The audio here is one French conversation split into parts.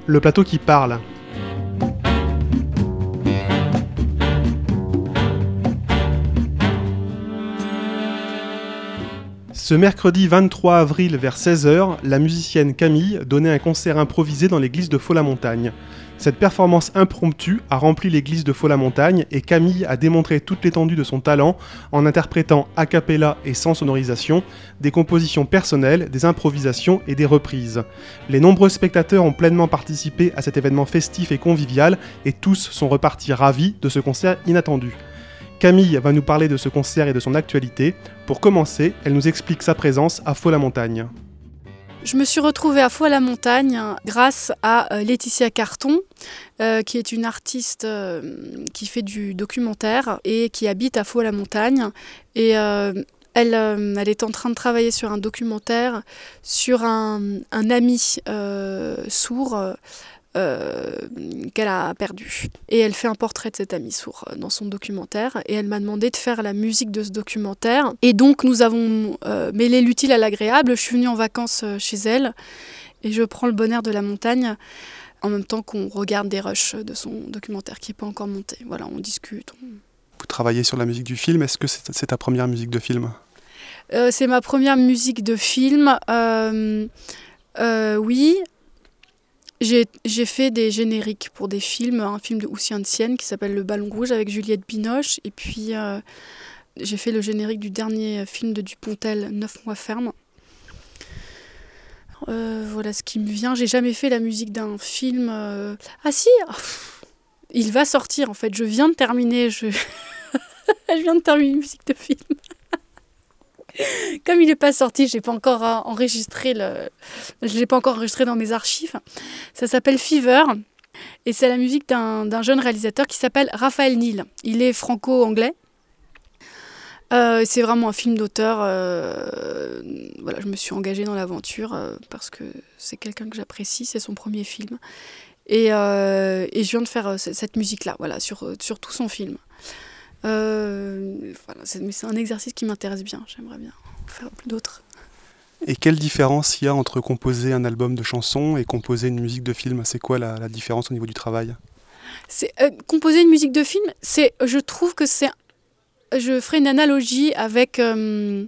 Le plateau qui parle. Ce mercredi 23 avril vers 16h, la musicienne Camille donnait un concert improvisé dans l'église de Faux-la-Montagne. Cette performance impromptue a rempli l'église de Faux-la-Montagne et Camille a démontré toute l'étendue de son talent en interprétant a cappella et sans sonorisation des compositions personnelles, des improvisations et des reprises. Les nombreux spectateurs ont pleinement participé à cet événement festif et convivial et tous sont repartis ravis de ce concert inattendu. Camille va nous parler de ce concert et de son actualité. Pour commencer, elle nous explique sa présence à Faux-la-Montagne. Je me suis retrouvée à Faux-la-Montagne grâce à Laetitia Carton, qui est une artiste qui fait du documentaire et qui habite à Faux-la-Montagne. Et elle est en train de travailler sur un documentaire sur un ami sourd qu'elle a perdu. Et elle fait un portrait de cet ami sourd dans son documentaire. Et elle m'a demandé de faire la musique de ce documentaire. Et donc nous avons mêlé l'utile à l'agréable. Je suis venue en vacances chez elle et je prends le bon air de la montagne en même temps qu'on regarde des rushs de son documentaire qui n'est pas encore monté. Voilà, on discute. Vous travaillez sur la musique du film. Est-ce que c'est ta première musique de film ? C'est ma première musique de film. Oui. J'ai fait des génériques pour des films, un film de Houssien Sienne qui s'appelle Le Ballon Rouge avec Juliette Binoche. Et puis j'ai fait le générique du dernier film de Dupontel, 9 mois ferme. Voilà ce qui me vient. J'ai jamais fait la musique d'un film. Ah si, il va sortir en fait. Je viens de terminer. Je viens de terminer une musique de film. Comme il n'est pas sorti, je l'ai pas encore enregistré dans mes archives. Ça s'appelle Fever et c'est la musique d'un jeune réalisateur qui s'appelle Raphaël Neal. Il est franco-anglais. C'est vraiment un film d'auteur. Voilà, je me suis engagée dans l'aventure parce que c'est quelqu'un que j'apprécie, c'est son premier film. Et je viens de faire cette musique-là, voilà, sur tout son film. Voilà, mais c'est un exercice qui m'intéresse bien, j'aimerais bien en faire d'autres. Et quelle différence il y a entre composer un album de chansons et composer une musique de film ? C'est quoi la différence au niveau du travail ? Composer une musique de film, je trouve que c'est... Je ferai une analogie avec les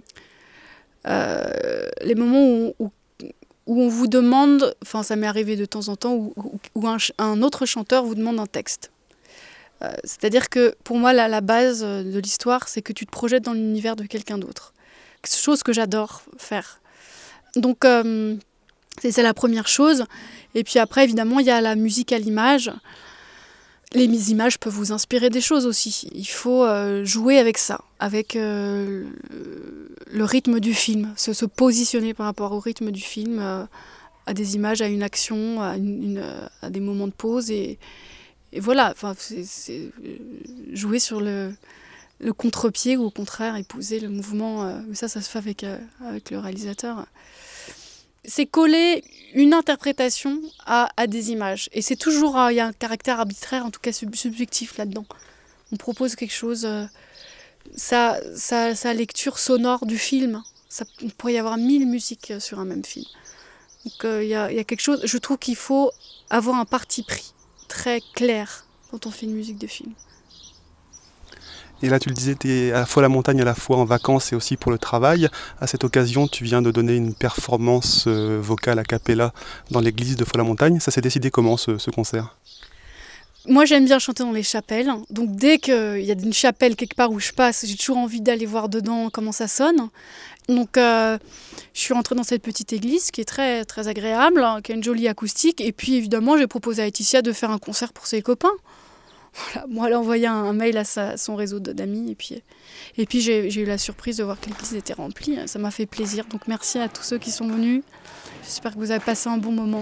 moments où on vous demande, enfin ça m'est arrivé de temps en temps, où un autre chanteur vous demande un texte. C'est-à-dire que pour moi, la base de l'histoire, c'est que tu te projettes dans l'univers de quelqu'un d'autre. Chose que j'adore faire. Donc, c'est la première chose. Et puis après, évidemment, il y a la musique à l'image. Les images peuvent vous inspirer des choses aussi. Il faut jouer avec ça, avec le rythme du film, se positionner par rapport au rythme du film, à des images, à une action, à des moments de pause et voilà, enfin, c'est jouer sur le contre-pied ou au contraire épouser le mouvement. Ça se fait avec le réalisateur. C'est coller une interprétation à des images. Et c'est toujours, il y a un caractère arbitraire, en tout cas subjectif là-dedans. On propose quelque chose, sa lecture sonore du film. Il pourrait y avoir 1000 musiques sur un même film. Donc il y a quelque chose, je trouve qu'il faut avoir un parti pris très clair quand on fait une musique de film. Et là, tu le disais, tu es à la fois à la montagne, à la fois en vacances et aussi pour le travail. À cette occasion, tu viens de donner une performance vocale a cappella dans l'église de Faux-la-Montagne. Ça s'est décidé comment, ce concert ? Moi, j'aime bien chanter dans les chapelles. Donc, dès qu'il y a une chapelle quelque part où je passe, j'ai toujours envie d'aller voir dedans comment ça sonne. Donc, je suis rentrée dans cette petite église qui est très, très agréable, qui a une jolie acoustique. Et puis, évidemment, j'ai proposé à Laetitia de faire un concert pour ses copains. Voilà. Moi, elle a envoyé un mail à son réseau d'amis. Et puis j'ai eu la surprise de voir que l'église était remplie. Ça m'a fait plaisir. Donc, merci à tous ceux qui sont venus. J'espère que vous avez passé un bon moment.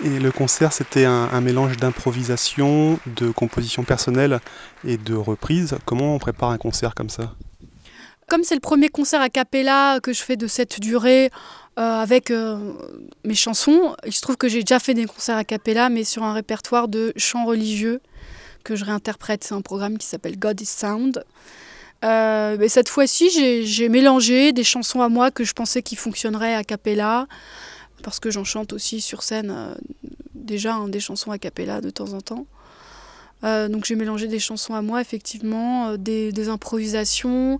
Et le concert, c'était un mélange d'improvisation, de composition personnelle et de reprise. Comment on prépare un concert comme ça ? Comme c'est le premier concert a cappella que je fais de cette durée avec mes chansons, il se trouve que j'ai déjà fait des concerts a cappella, mais sur un répertoire de chants religieux que je réinterprète. C'est un programme qui s'appelle God is Sound. Mais cette fois-ci, j'ai mélangé des chansons à moi que je pensais qui fonctionneraient a cappella, parce que j'en chante aussi sur scène déjà des chansons a cappella de temps en temps. Donc j'ai mélangé des chansons à moi, effectivement, des improvisations,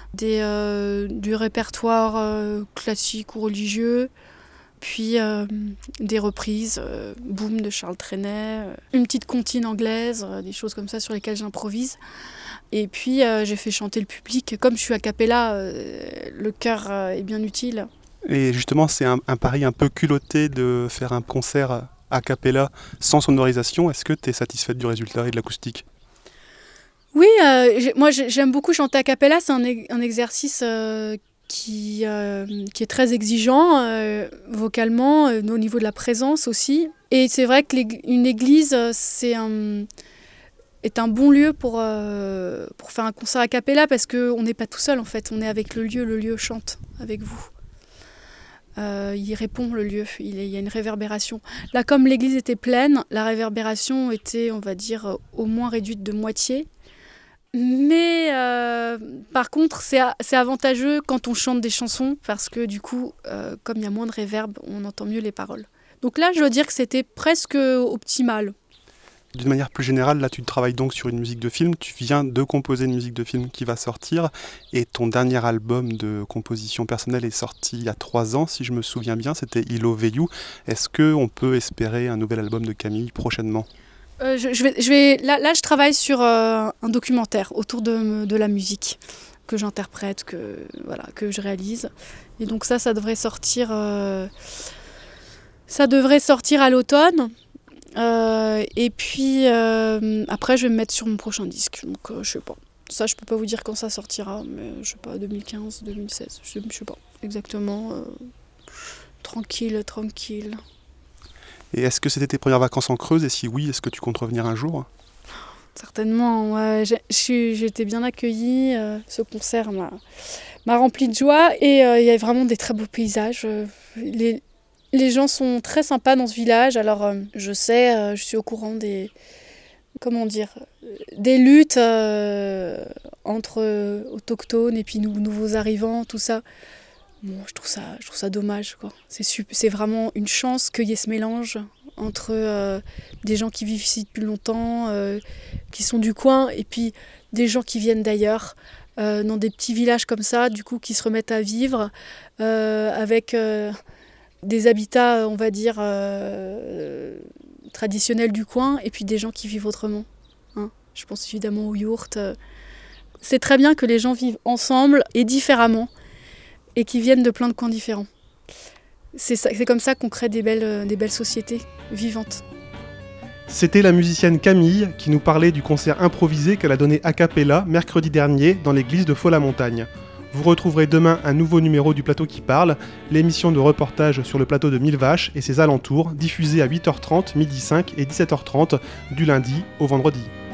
du répertoire classique ou religieux, puis des reprises, Boom de Charles Trenet, une petite comptine anglaise, des choses comme ça sur lesquelles j'improvise. Et puis j'ai fait chanter le public. Comme je suis a cappella, le chœur est bien utile. Et justement, c'est un pari un peu culotté de faire un concert a cappella sans sonorisation. Est-ce que tu es satisfaite du résultat et de l'acoustique ? Oui, moi j'aime beaucoup chanter a cappella. C'est un exercice qui est très exigeant vocalement, au niveau de la présence aussi. Et c'est vrai qu'une église est un bon lieu pour faire un concert a cappella, parce qu'on n'est pas tout seul en fait, on est avec le lieu chante avec vous. Il répond, le lieu, il y a une réverbération. Là, comme l'église était pleine, la réverbération était, on va dire, au moins réduite de moitié. Mais par contre, c'est avantageux quand on chante des chansons, parce que du coup, comme il y a moins de réverb, on entend mieux les paroles. Donc là, je dois dire que c'était presque optimal. D'une manière plus générale, là tu travailles donc sur une musique de film, tu viens de composer une musique de film qui va sortir, et ton dernier album de composition personnelle est sorti il y a 3 ans, si je me souviens bien, c'était I Love You. Est-ce qu'on peut espérer un nouvel album de Camille prochainement ? Là, je travaille sur un documentaire autour de la musique que j'interprète, que je réalise. Et donc ça devrait sortir à l'automne. Et puis après, je vais me mettre sur mon prochain disque. Donc je sais pas. Ça, je peux pas vous dire quand ça sortira, mais je sais pas, 2015, 2016, je sais pas exactement. Tranquille. Et est-ce que c'était tes premières vacances en Creuse ? Et si oui, est-ce que tu comptes revenir un jour ? Certainement, ouais. J'ai été bien accueillie. Ce concert m'a rempli de joie, et il y a vraiment des très beaux paysages. Les gens sont très sympas dans ce village. Alors, je suis au courant des luttes entre autochtones et puis nouveaux arrivants, tout ça. Bon, je trouve ça dommage, quoi. C'est vraiment une chance qu'il y ait ce mélange entre des gens qui vivent ici depuis longtemps, qui sont du coin, et puis des gens qui viennent d'ailleurs, dans des petits villages comme ça, du coup, qui se remettent à vivre avec des habitats, on va dire, traditionnels du coin, et puis des gens qui vivent autrement. Hein. Je pense évidemment aux yurts. C'est très bien que les gens vivent ensemble et différemment, et qui viennent de plein de coins différents. C'est comme ça qu'on crée des belles sociétés vivantes. C'était la musicienne Camille qui nous parlait du concert improvisé qu'elle a donné a cappella mercredi dernier dans l'église de Faux-la-Montagne. Vous retrouverez demain un nouveau numéro du Plateau qui parle, l'émission de reportage sur le plateau de Millevaches et ses alentours, diffusée à 8h30, 12h05 et 17h30 du lundi au vendredi.